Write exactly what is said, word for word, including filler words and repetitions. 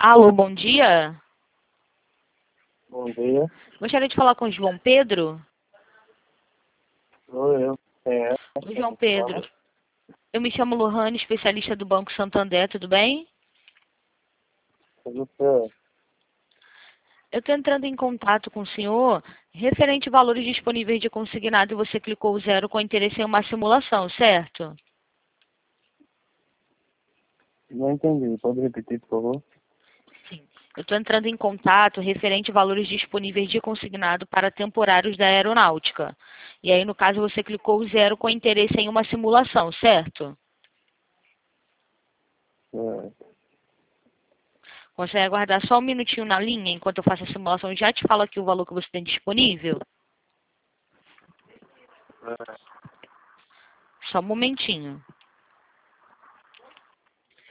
Alô, bom dia. Bom dia. Gostaria de falar com o João Pedro. Sou eu. É. Oi, João Pedro. Eu me chamo Lohane, especialista do Banco Santander, tudo bem? Tudo certo. Eu estou entrando em contato com o senhor referente a valores disponíveis de consignado e você clicou zero com interesse em uma simulação, certo? Não entendi. Pode repetir, por favor? Sim. Eu estou entrando em contato referente a valores disponíveis de consignado para temporários da aeronáutica. E aí, no caso, você clicou zero com interesse em uma simulação, certo? Certo. Consegue aguardar só um minutinho na linha enquanto eu faço a simulação? Eu já te falo aqui o valor que você tem disponível. É. Só um momentinho.